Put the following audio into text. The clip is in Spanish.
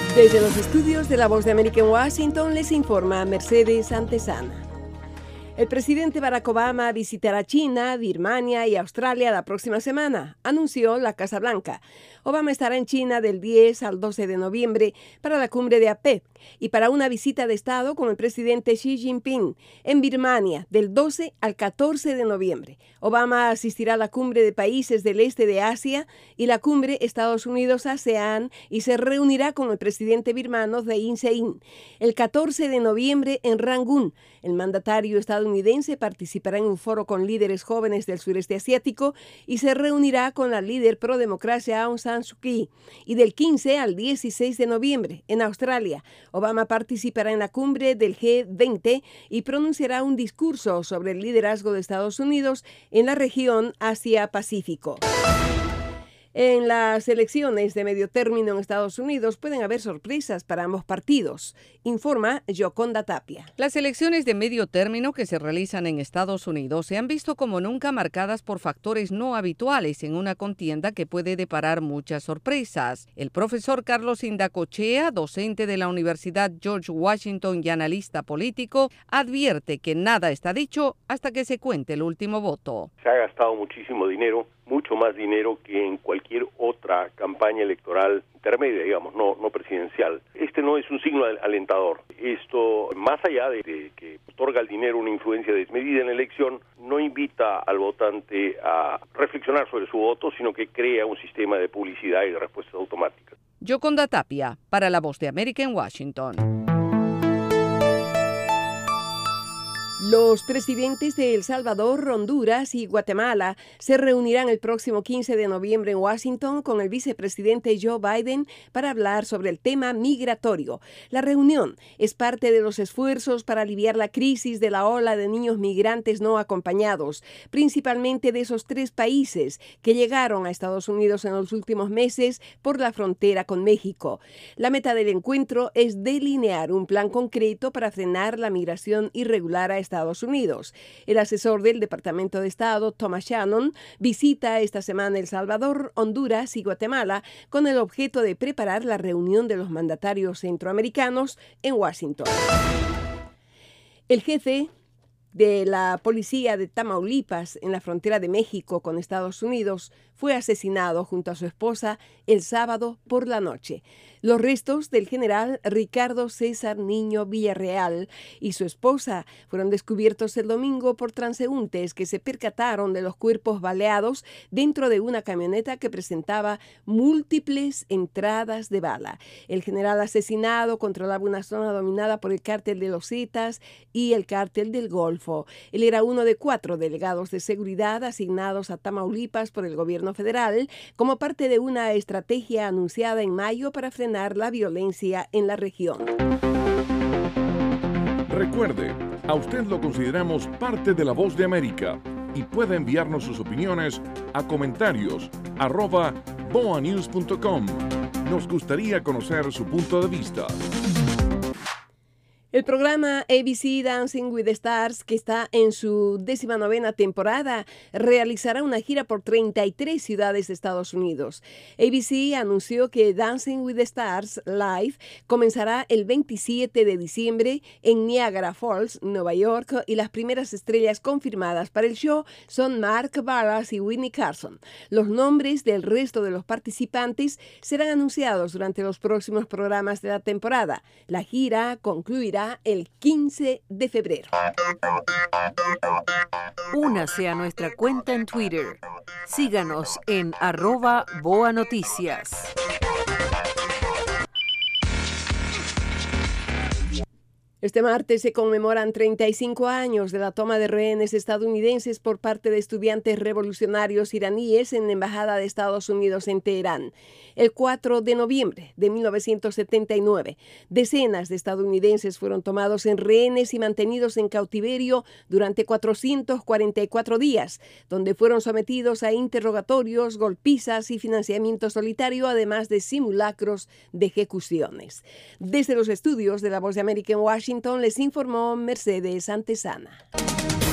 Desde los estudios de La Voz de América en Washington les informa Mercedes Antesana. El presidente Barack Obama visitará China, Birmania y Australia la próxima semana, anunció la Casa Blanca. Obama estará en China del 10 al 12 de noviembre para la cumbre de APEC y para una visita de Estado con el presidente Xi Jinping en Birmania del 12 al 14 de noviembre. Obama asistirá a la cumbre de países del este de Asia y la cumbre Estados Unidos-ASEAN y se reunirá con el presidente birmano Thein Sein. El 14 de noviembre en Rangún, el mandatario estadounidense participará en un foro con líderes jóvenes del sureste asiático y se reunirá con la líder pro-democracia Aung San Suu Kyi. Y del 15 al 16 de noviembre, en Australia, Obama participará en la cumbre del G20 y pronunciará un discurso sobre el liderazgo de Estados Unidos en la región Asia-Pacífico. En las elecciones de medio término en Estados Unidos pueden haber sorpresas para ambos partidos, informa Yoconda Tapia. Las elecciones de medio término que se realizan en Estados Unidos se han visto como nunca marcadas por factores no habituales en una contienda que puede deparar muchas sorpresas. El profesor Carlos Indacochea, docente de la Universidad George Washington y analista político, advierte que nada está dicho hasta que se cuente el último voto. Se ha gastado muchísimo dinero, mucho más dinero que en cualquier otra campaña electoral intermedia, digamos, no presidencial. Este no es un signo alentador. Esto, más allá de que otorga al dinero una influencia desmedida en la elección, no invita al votante a reflexionar sobre su voto, sino que crea un sistema de publicidad y de respuestas automáticas. Yoconda Tapia, para La Voz de América en Washington. Los presidentes de El Salvador, Honduras y Guatemala se reunirán el próximo 15 de noviembre en Washington con el vicepresidente Joe Biden para hablar sobre el tema migratorio. La reunión es parte de los esfuerzos para aliviar la crisis de la ola de niños migrantes no acompañados, principalmente de esos 3 países que llegaron a Estados Unidos en los últimos meses por la frontera con México. La meta del encuentro es delinear un plan concreto para frenar la migración irregular a Estados Unidos. El asesor del Departamento de Estado, Thomas Shannon, visita esta semana El Salvador, Honduras y Guatemala con el objeto de preparar la reunión de los mandatarios centroamericanos en Washington. El jefe de la policía de Tamaulipas, en la frontera de México con Estados Unidos, fue asesinado junto a su esposa el sábado por la noche. Los restos del general Ricardo César Niño Villarreal y su esposa fueron descubiertos el domingo por transeúntes que se percataron de los cuerpos baleados dentro de una camioneta que presentaba múltiples entradas de bala. El general asesinado controlaba una zona dominada por el cártel de los Zetas y el cártel del Golfo. Él era uno de 4 delegados de seguridad asignados a Tamaulipas por el gobierno federal como parte de una estrategia anunciada en mayo para frenar la violencia en la región. Recuerde, a usted lo consideramos parte de La Voz de América y puede enviarnos sus opiniones a comentarios@boanews.com. Nos gustaría conocer su punto de vista. El programa ABC Dancing with the Stars, que está en su 19ª temporada, realizará una gira por 33 ciudades de Estados Unidos. ABC anunció que Dancing with the Stars Live comenzará el 27 de diciembre en Niagara Falls, Nueva York, y las primeras estrellas confirmadas para el show son Mark Barras y Whitney Carson. Los nombres del resto de los participantes serán anunciados durante los próximos programas de la temporada. La gira concluirá el 15 de febrero. Únase a nuestra cuenta en Twitter. Síganos en @BoaNoticias. Este martes se conmemoran 35 años de la toma de rehenes estadounidenses por parte de estudiantes revolucionarios iraníes en la Embajada de Estados Unidos en Teherán. El 4 de noviembre de 1979, decenas de estadounidenses fueron tomados en rehenes y mantenidos en cautiverio durante 444 días, donde fueron sometidos a interrogatorios, golpizas y financiamiento solitario, además de simulacros de ejecuciones. Desde los estudios de La Voz de América en Washington, les informó Mercedes Antesana.